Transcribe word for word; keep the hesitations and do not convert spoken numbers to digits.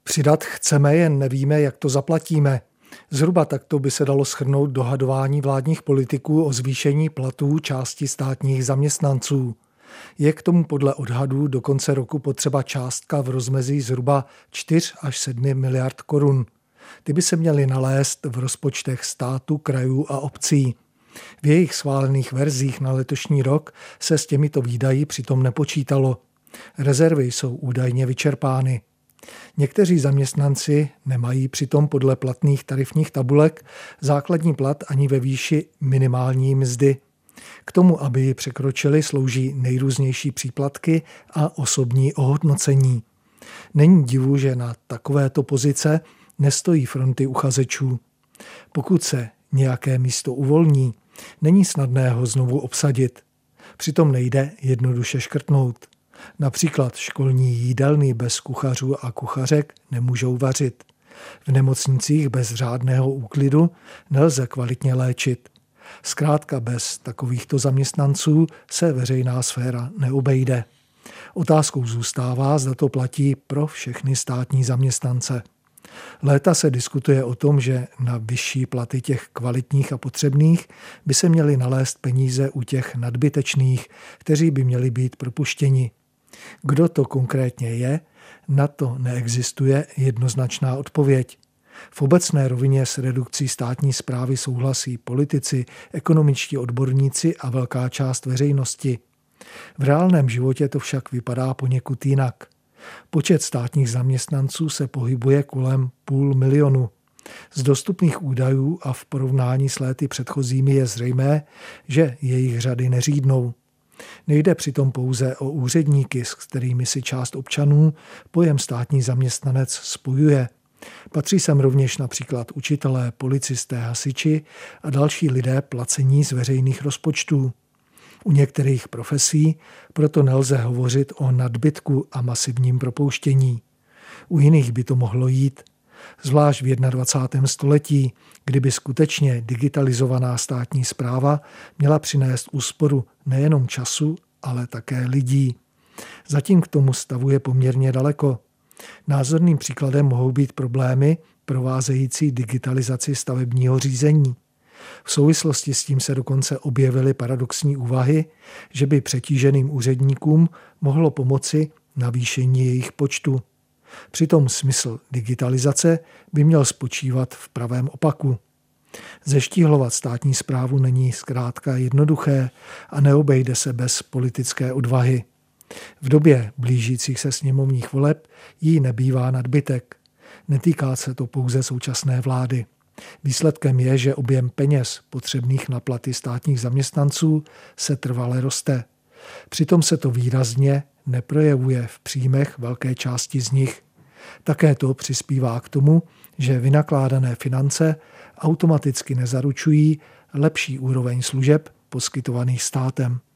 Přidat chceme, jen nevíme, jak to zaplatíme. Zhruba takto by se dalo shrnout dohadování vládních politiků o zvýšení platů části státních zaměstnanců. Je k tomu podle odhadů do konce roku potřeba částka v rozmezí zhruba čtyři až sedm miliard korun. Ty by se měly nalézt v rozpočtech státu, krajů a obcí. V jejich schválených verzích na letošní rok se s těmito výdaji přitom nepočítalo. Rezervy jsou údajně vyčerpány. Někteří zaměstnanci nemají přitom podle platných tarifních tabulek základní plat ani ve výši minimální mzdy. K tomu, aby ji překročili, slouží nejrůznější příplatky a osobní ohodnocení. Není divu, že na takovéto pozice nestojí fronty uchazečů. Pokud se nějaké místo uvolní, není snadné ho znovu obsadit. Přitom nejde jednoduše škrtnout. Například školní jídelny bez kuchařů a kuchařek nemůžou vařit. V nemocnicích bez řádného úklidu nelze kvalitně léčit. Zkrátka bez takovýchto zaměstnanců se veřejná sféra neobejde. Otázkou zůstává, zda to platí pro všechny státní zaměstnance. Léta se diskutuje o tom, že na vyšší platy těch kvalitních a potřebných by se měly nalézt peníze u těch nadbytečných, kteří by měli být propuštěni. Kdo to konkrétně je, na to neexistuje jednoznačná odpověď. V obecné rovině s redukcí státní správy souhlasí politici, ekonomičtí odborníci a velká část veřejnosti. V reálném životě to však vypadá poněkud jinak. Počet státních zaměstnanců se pohybuje kolem půl milionu. Z dostupných údajů a v porovnání s léty předchozími je zřejmé, že jejich řady neřídnou. Nejde přitom pouze o úředníky, s kterými si část občanů pojem státní zaměstnanec spojuje. Patří sem rovněž například učitelé, policisté, hasiči a další lidé placení z veřejných rozpočtů. U některých profesí proto nelze hovořit o nadbytku a masivním propouštění. U jiných by to mohlo jít. Zvlášť v dvacátém prvním století, kdyby skutečně digitalizovaná státní správa měla přinést úsporu nejenom času, ale také lidí. Zatím k tomu stavu je poměrně daleko. Názorným příkladem mohou být problémy provázející digitalizaci stavebního řízení. V souvislosti s tím se dokonce objevily paradoxní úvahy, že by přetíženým úředníkům mohlo pomoci navýšení jejich počtu. Přitom smysl digitalizace by měl spočívat v pravém opaku. Zeštíhlovat státní správu není zkrátka jednoduché a neobejde se bez politické odvahy. V době blížících se sněmovních voleb jí nebývá nadbytek. Netýká se to pouze současné vlády. Výsledkem je, že objem peněz potřebných na platy státních zaměstnanců se trvale roste. Přitom se to výrazně neprojevuje v příjmech velké části z nich. Také to přispívá k tomu, že vynakládané finance automaticky nezaručují lepší úroveň služeb poskytovaných státem.